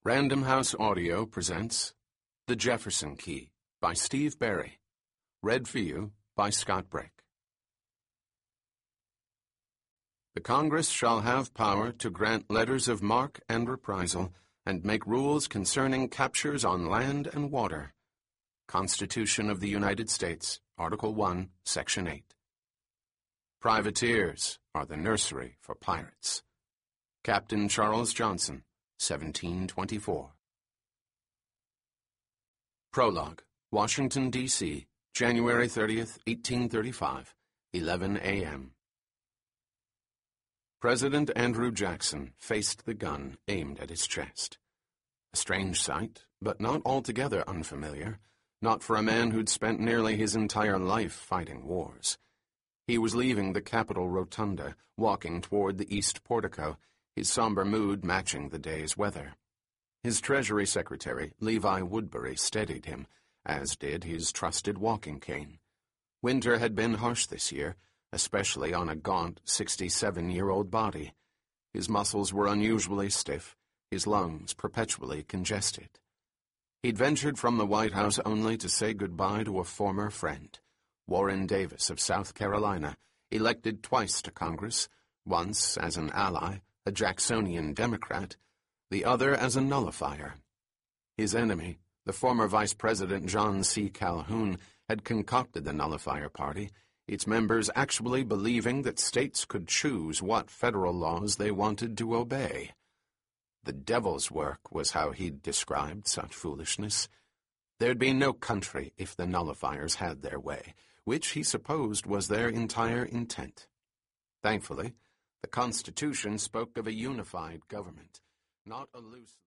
Random House Audio presents The Jefferson Key by Steve Berry. Read for you by Scott Brick. The Congress shall have power to grant letters of marque and reprisal and make rules concerning captures on land and water. Constitution of the United States, Article 1, Section 8. Privateers are the nursery for pirates. Captain Charles Johnson, 1724. Prologue, Washington, D.C., January 30th, 1835, 11 a.m. President Andrew Jackson faced the gun aimed at his chest. A strange sight, but not altogether unfamiliar, not for a man who'd spent nearly his entire life fighting wars. He was leaving the Capitol Rotunda, walking toward the East Portico, his somber mood matching the day's weather. His Treasury Secretary, Levi Woodbury, steadied him, as did his trusted walking cane. Winter had been harsh this year, especially on a gaunt 67-year-old body. His muscles were unusually stiff, his lungs perpetually congested. He'd ventured from the White House only to say goodbye to a former friend, Warren Davis of South Carolina, elected twice to Congress, once as an ally, a Jacksonian Democrat, the other as a nullifier. His enemy, the former Vice President John C. Calhoun, had concocted the nullifier party, its members actually believing that states could choose what federal laws they wanted to obey. The devil's work was how he'd described such foolishness. There'd be no country if the nullifiers had their way, which he supposed was their entire intent. Thankfully, the Constitution spoke of a unified government, not a loose